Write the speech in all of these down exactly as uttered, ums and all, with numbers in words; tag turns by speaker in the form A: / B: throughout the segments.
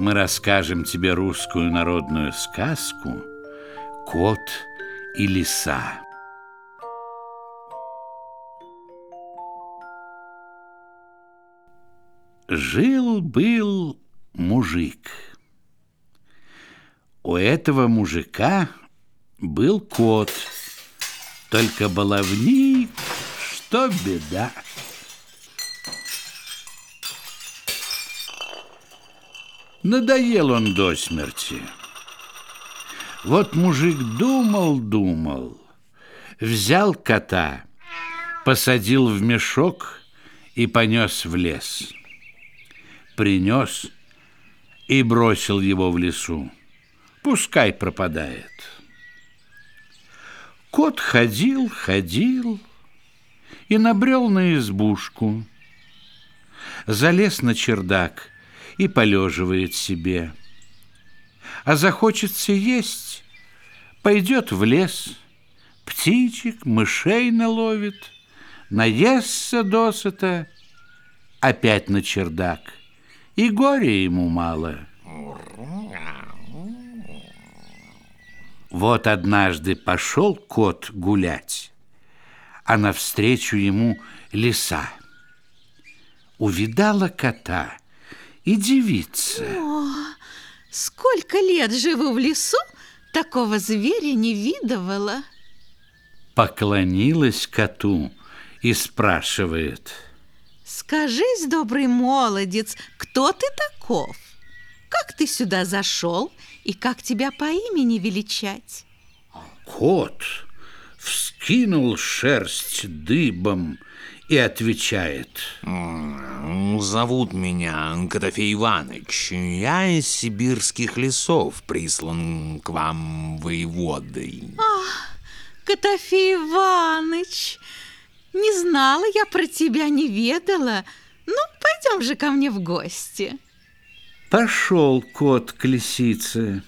A: мы расскажем тебе русскую народную сказку «Кот и лиса». Жил-был мужик. У этого мужика был кот, только баловник, что беда. Надоел он до смерти. Вот мужик думал-думал, взял кота, посадил в мешок и понес в лес. Принес и бросил его в лесу. Пускай пропадает. Кот ходил, ходил и набрел на избушку. Залез на чердак и полеживает себе. А захочется есть, пойдет в лес, птичек, мышей наловит, наестся досыта, опять на чердак, и горя ему мало. Вот однажды пошел кот гулять, а навстречу ему лиса. Увидала кота и дивится.
B: О, сколько лет живу в лесу, такого зверя не видывала.
A: Поклонилась коту и спрашивает:
B: скажись, добрый молодец, кто ты таков? Как ты сюда зашел и как тебя по имени величать?
A: Кот вскинул шерсть дыбом и отвечает:
C: зовут меня Котофей Иваныч. Я из сибирских лесов прислан к вам воеводой.
B: Ах, Котофей Иваныч, не знала я про тебя, не ведала. Ну, пойдем же ко мне в гости.
A: Пошел кот к лисице.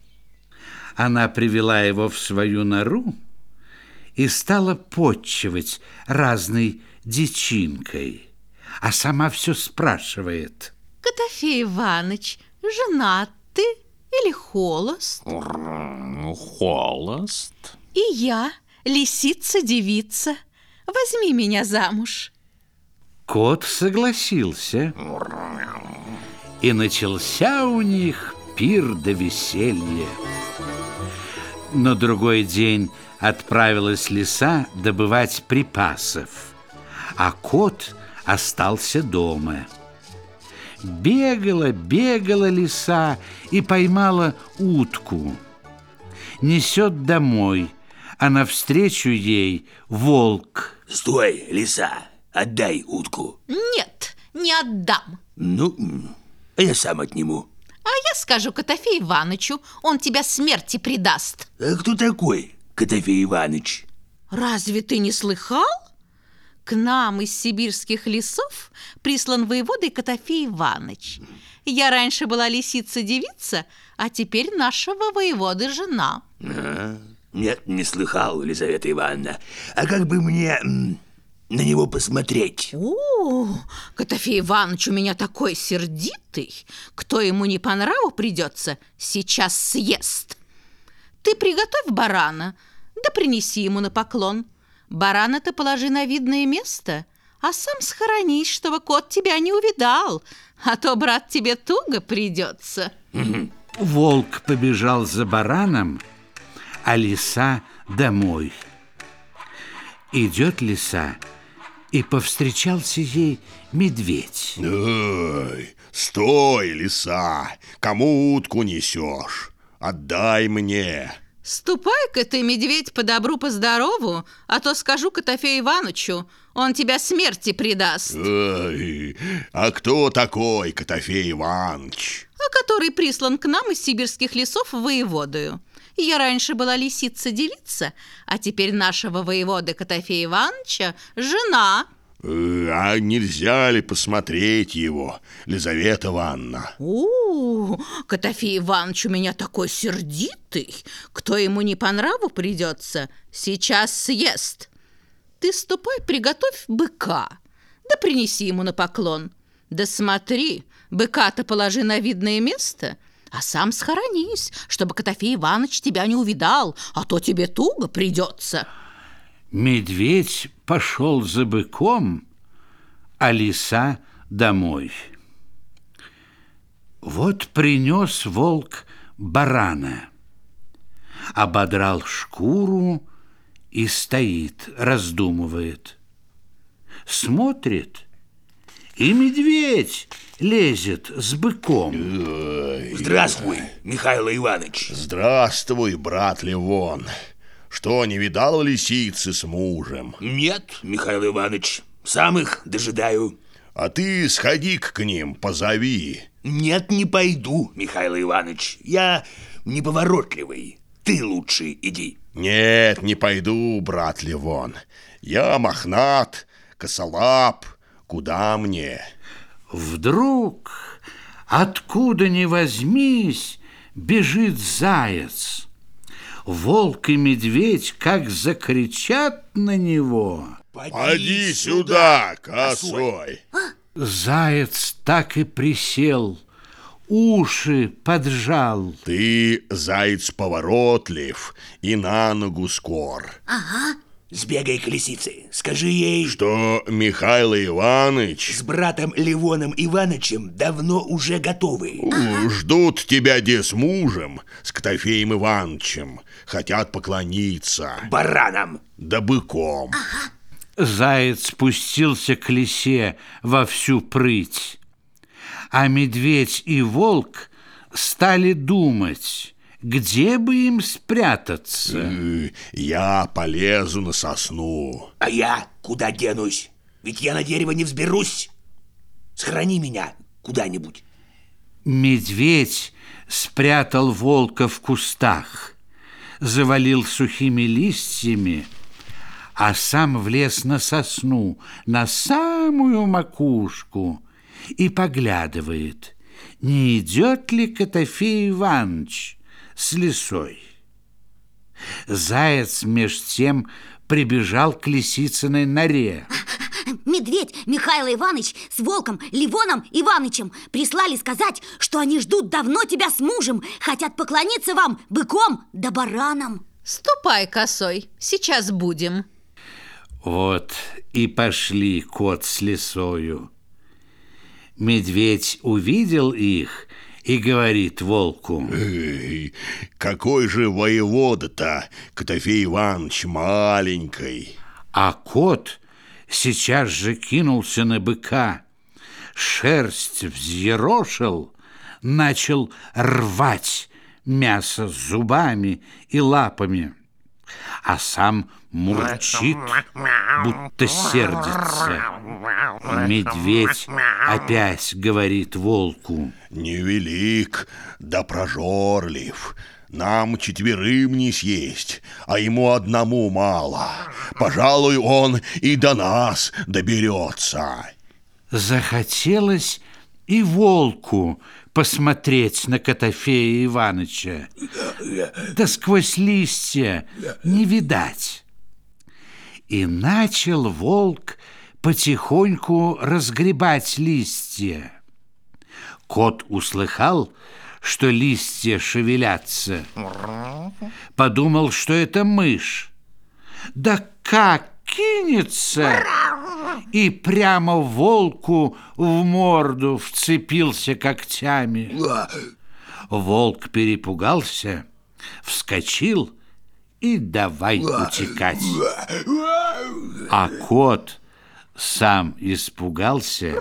A: Она привела его в свою нору и стала потчевать разной дичинкой, а сама все спрашивает:
B: Котофей Иваныч, женат ты или холост?
C: Холост.
B: И я, лисица-девица, возьми меня замуж.
A: Кот согласился, и начался у них пир до веселья. На другой день отправилась лиса добывать припасов, а кот остался дома. Бегала, бегала лиса и поймала утку. Несет домой, а навстречу ей волк.
D: Стой, лиса, отдай утку.
B: Нет, не отдам.
D: Ну, а я сам отниму.
B: А я скажу Котофею Иванычу, он тебя смерти предаст.
D: А кто такой Котофей Иваныч?
B: Разве ты не слыхал? К нам из сибирских лесов прислан воеводой Котофей Иваныч. Я раньше была лисица-девица, а теперь нашего воеводы жена.
D: А, нет, не слыхал, Лизавета Ивановна. А как бы мне м, на него посмотреть?
B: О, Котофей Иваныч у меня такой сердитый. Кто ему не по нраву придется, сейчас съест. Ты приготовь барана, да принеси ему на поклон. Барана-то положи на видное место, а сам схоронись, чтобы кот тебя не увидал, а то, брат, тебе туго придется.
A: Волк побежал за бараном, а лиса домой. Идет лиса, и повстречался ей медведь.
E: Ой, стой, лиса, кому утку несешь? Отдай мне.
B: Ступай-ка ты, медведь, по добру, по здорову, а то скажу Котофею Иванычу, он тебя смерти предаст.
E: Ой, а кто такой Котофей Иваныч?
B: А который прислан к нам из сибирских лесов воеводою. Я раньше была лисица-девица, а теперь нашего воеводы Котофея Иваныча жена.
E: А нельзя ли посмотреть его, Лизавета Ивановна?
B: У, Котофей Иваныч у меня такой сердитый. Кто ему не по нраву придется, сейчас съест. Ты ступай, приготовь быка, да принеси ему на поклон. Да смотри, быка-то положи на видное место, а сам схоронись, чтобы Котофей Иваныч тебя не увидал, а то тебе туго придется.
A: Медведь пошел за быком, а лиса домой. Вот принес волк барана, ободрал шкуру и стоит, раздумывает. Смотрит, и медведь лезет с быком.
D: Здравствуй, Михаил Иванович.
E: Здравствуй, брат Левон. Что, не видал лисицы с мужем?
D: Нет, Михаил Иванович, сам их дожидаю.
E: А ты сходи-ка к ним, позови.
D: Нет, не пойду, Михаил Иванович. Я неповоротливый. Ты лучше иди.
E: Нет, не пойду, брат Левон. Я мохнат, косолап. Куда мне?
A: Вдруг, откуда ни возьмись, бежит заяц. Волк и медведь как закричат на него.
E: Поди сюда, косой.
A: Заяц так и присел, уши поджал.
E: Ты, заяц, поворотлив и на ногу скор.
D: Сбегай к лисице, скажи ей,
E: Что Михаил Иваныч
D: с братом Левоном Иванычем давно уже готовы.
E: у, ждут тебя де с мужем, с Котофеем Иванычем. Хотят поклониться.
D: Баранам.
E: Да быком.
A: Заяц спустился к лисе во всю прыть, а медведь и волк стали думать, где бы им спрятаться.
E: Э, Я полезу на сосну.
D: А я куда денусь? Ведь я на дерево не взберусь. Схрани меня куда-нибудь.
A: Медведь спрятал волка в кустах, завалил сухими листьями, а сам влез на сосну, на самую макушку, и поглядывает, не идет ли Котофей Иваныч с лисой. Заяц меж тем прибежал к лисицыной норе.
F: Медведь Михаил Иваныч с волком Левоном Иванычем прислали сказать, что они ждут давно тебя с мужем, хотят поклониться вам быком да баранам.
B: Ступай, косой, сейчас будем.
A: Вот и пошли кот с лисою. Медведь увидел их и говорит волку:
E: Эй, какой же воевода-то, Котофей Иваныч, маленький.
A: А кот сейчас же кинулся на быка, шерсть взъерошил, начал рвать мясо зубами и лапами, а сам мурчит, будто сердится. Медведь опять говорит волку:
E: Невелик, да прожорлив. Нам четверым не съесть, а ему одному мало. Пожалуй, он и до нас доберется.
A: Захотелось и волку посмотреть на Котофея Иваныча, да сквозь листья не видать. И начал волк потихоньку разгребать листья. Кот услыхал, что листья шевелятся, подумал, что это мышь. Да как кинется! И прямо волку в морду вцепился когтями. Волк перепугался, вскочил и давай утекать. А кот сам испугался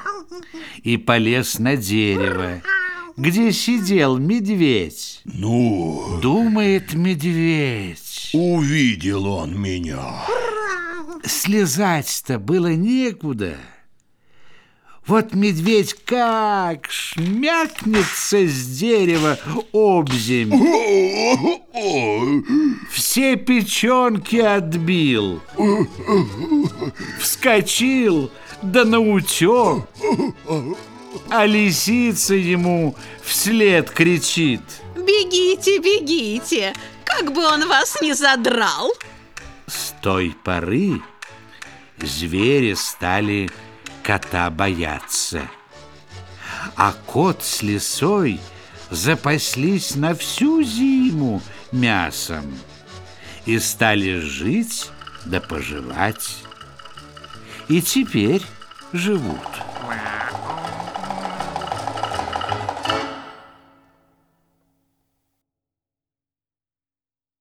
A: и полез на дерево, где сидел медведь.
E: Ну,
A: Думает медведь:
E: увидел он меня.
A: слезать-то было некуда. Вот медведь как шмякнется с дерева обземь, все печенки отбил, вскочил, да наутек, а лисица ему вслед кричит:
B: Бегите, бегите, как бы он вас не задрал.
A: С той поры звери стали кота бояться. а кот с лисой запаслись на всю зиму мясом и стали жить да поживать. И теперь живут.